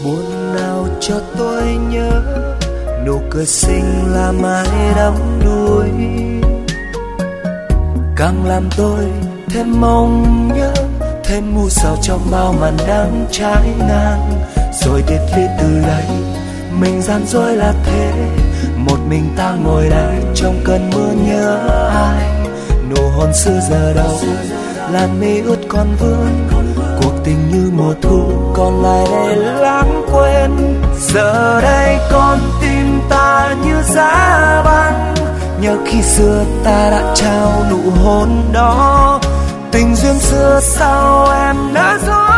buồn nào cho tôi nhớ, nụ cười xinh là mái đắm đuối, càng làm tôi thêm mong nhớ, thêm mưu sầu trong bao màn đắng trái ngang. Rồi biệt ly từ đây, mình gian dối là thế, một mình ta ngồi đây trong cơn mưa nhớ ai. Nụ hôn xưa giờ đâu, làn mi ướt còn vương, cuộc tình như mùa thu còn lại để lãng quên. Giờ đây con tim ta như giá băng, nhớ khi xưa ta đã trao nụ hôn đó. Tình duyên xưa sao em đã dối